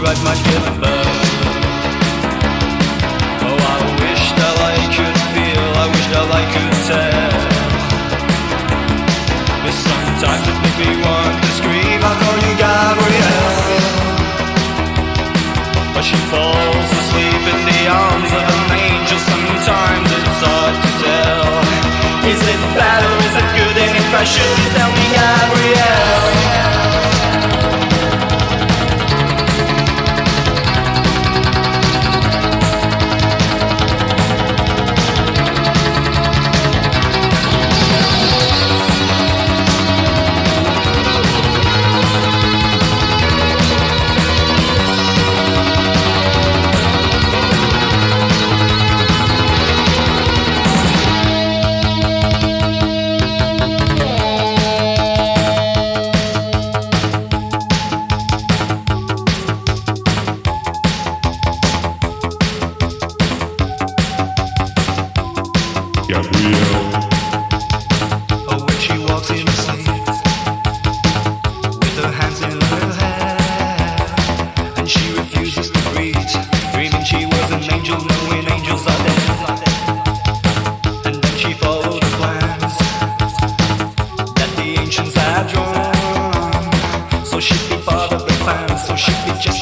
like my killing bird. Oh, I wish that I could feel, I wish that I could tell. But sometimes it makes me want to scream, I call you Gabrielle. But she falls asleep in the arms of an angel. Sometimes it's hard to tell. Is it bad or is it good? And if I should, please tell me, Gabrielle. So she'd be part of the plan, so she'd be just